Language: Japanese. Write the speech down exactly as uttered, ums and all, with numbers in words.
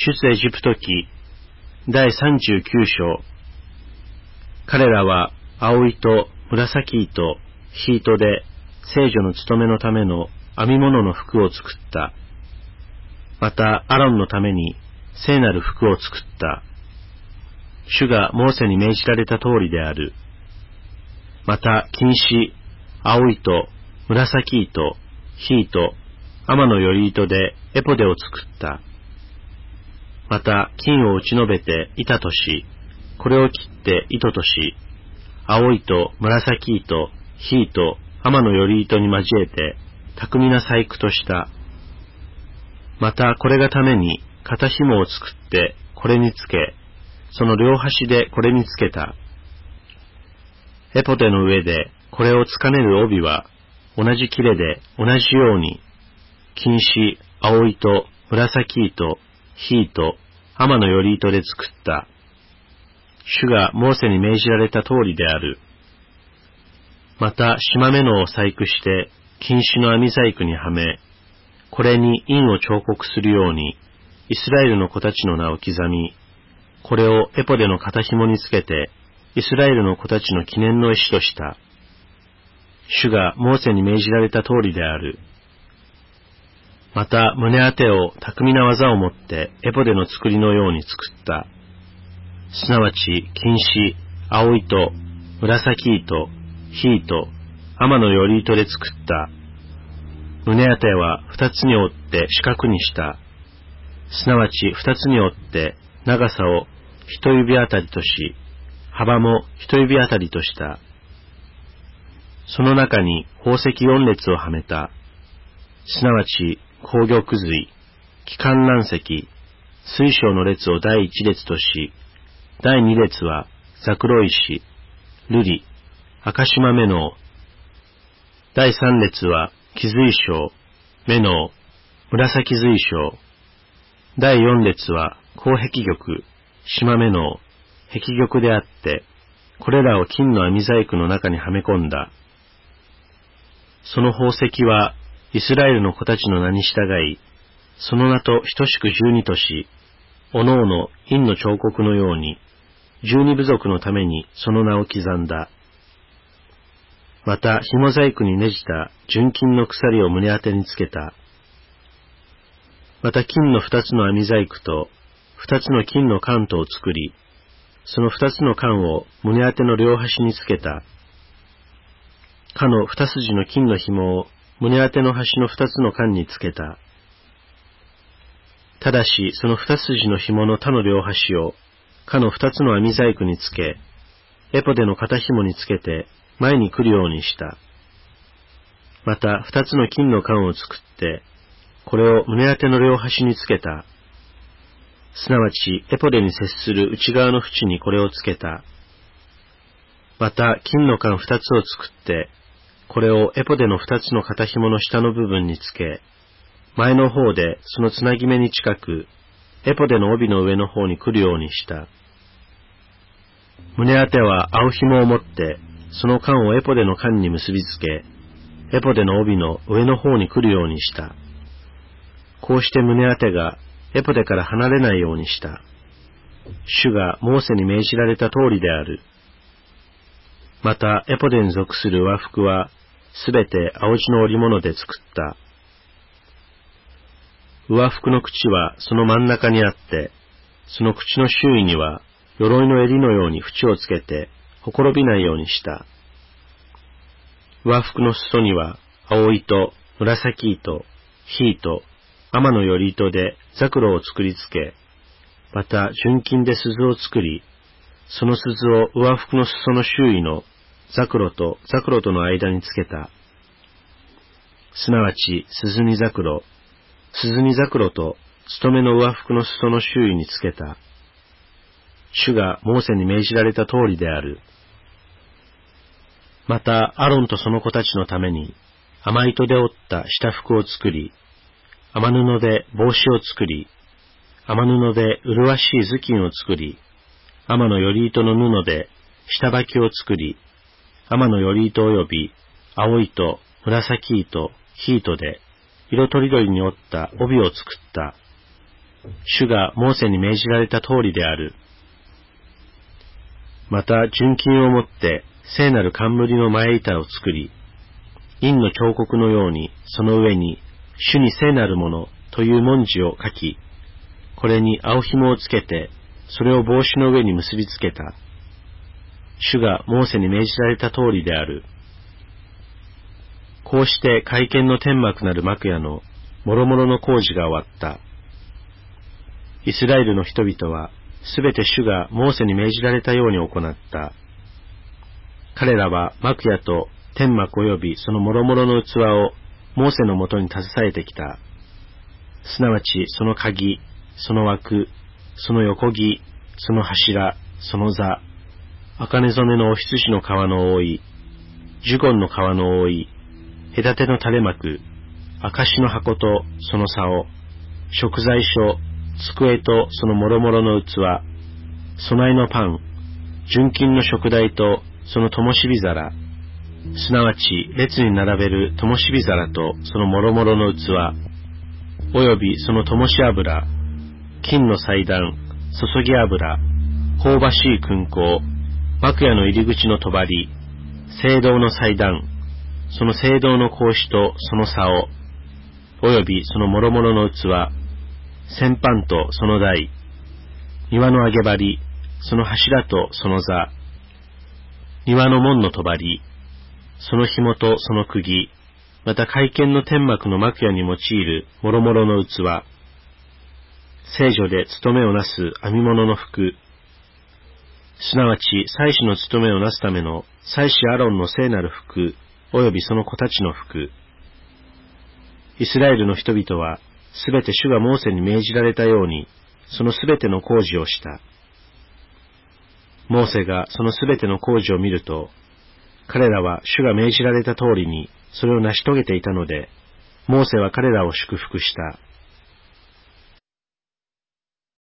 出エジプト記だいさんじゅうきゅう章。彼らは青糸、紫糸、ヒ糸で聖女の務めのための編み物の服を作った。またアロンのために聖なる服を作った。主がモーセに命じられた通りである。また金糸、青糸、紫糸、ヒ糸、天のより糸でエポデを作った。また金を打ち延べて板とし、これを切って糸とし、青糸、紫糸、ヒ糸、天のより糸に交えて巧みな細工とした。またこれがために肩紐を作ってこれにつけ、その両端でこれにつけた。エポデの上でこれをつかねる帯は同じ切れで同じように金糸、青糸、紫糸、ヒ糸、天のより糸で作った。主がモーセに命じられた通りである。また縞目のを細工して金糸の編み細工にはめ、これに印を彫刻するようにイスラエルの子たちの名を刻み、これをエポデの肩紐につけてイスラエルの子たちの記念の石とした。主がモーセに命じられた通りである。また胸当てを巧みな技をもってエポデの作りのように作った。すなわち金糸、青糸、紫糸、ヒ糸、天のより糸で作った。胸当ては二つに折って四角にした。すなわち二つに折って長さを一指あたりとし、幅も一指あたりとした。その中に宝石四列をはめた。すなわち紅玉髄、気観覧石、水晶の列を第一列とし、第二列はザクロ石、瑠璃、赤縞目の、第三列は木髄晶、目の、紫髄晶、第四列は紅壁玉、縞目の、壁玉であって、これらを金の編み細工の中にはめ込んだ。その宝石はイスラエルの子たちの名に従い、その名と等しく十二とし、おのおの印の彫刻のように、十二部族のためにその名を刻んだ。また紐細工にねじた純金の鎖を胸当てにつけた。また金の二つの編み細工と二つの金の冠とを作り、その二つの冠を胸当ての両端につけた。かの二筋の金の紐を胸当ての端の二つの冠につけた。ただしその二筋の紐の他の両端をかの二つの編み細工につけ、エポデの肩紐につけて前に来るようにした。また二つの金の冠を作って、これを胸当ての両端につけた。すなわちエポデに接する内側の縁にこれをつけた。また金の冠二つを作って、これをエポデの二つの肩紐の下の部分につけ、前の方でそのつなぎ目に近く、エポデの帯の上の方に来るようにした。胸当ては青紐を持って、その冠をエポデの冠に結びつけ、エポデの帯の上の方に来るようにした。こうして胸当てがエポデから離れないようにした。主がモーセに命じられた通りである。またエポデに属する上服はすべて青地の織物で作った。上服の口はその真ん中にあって、その口の周囲には鎧の襟のように縁をつけてほころびないようにした。上服の裾には青糸、紫糸、ヒ糸、天のより糸でザクロを作りつけ、また純金で鈴を作り、その鈴を上服の裾の周囲のザクロとザクロとの間につけた。すなわち鈴にザクロ、鈴にザクロと勤めの上服の裾の周囲につけた。主がモーセに命じられた通りである。またアロンとその子たちのために甘糸で織った下服を作り、甘布で帽子を作り、甘布で麗しい頭巾を作り、天のより糸の布で下履きを作り、天のより糸及び青糸、紫糸、ヒ糸で色とりどりに織った帯を作った。 主がモーセに命じられた通りである。また純金をもって聖なる冠の前板を作り、印の彫刻のようにその上に主に聖なるものという文字を書き、これに青紐をつけて、それを帽子の上に結びつけた。主がモーセに命じられた通りである。こうして会見の天幕なる幕屋の諸々の工事が終わった。イスラエルの人々はすべて主がモーセに命じられたように行った。彼らは幕屋と天幕及びその諸々の器をモーセのもとに携えてきた。すなわちその鍵、その枠、その横木、その柱、その座、茜染めのお羊の皮の覆い、ジュゴンの皮の覆い、隔ての垂れ幕、証の箱とその竿、食材所、机とその諸々の器、備えのパン、純金の食台とその灯火皿、すなわち列に並べる灯火皿とその諸々の器、およびその灯油、金の祭壇、注ぎ油、香ばしい燻香、幕屋の入り口の帳、聖堂の祭壇、その聖堂の格子とその竿、およびその諸々の器、先般とその台、庭の揚げ張り、その柱とその座、庭の門の帳、その紐とその釘、また会見の天幕の幕屋に用いる諸々の器、聖所で務めをなす編み物の服、すなわち祭司の務めをなすための祭司アロンの聖なる服、およびその子たちの服。イスラエルの人々はすべて主がモーセに命じられたように、そのすべての工事をした。モーセがそのすべての工事を見ると、彼らは主が命じられた通りにそれを成し遂げていたので、モーセは彼らを祝福した。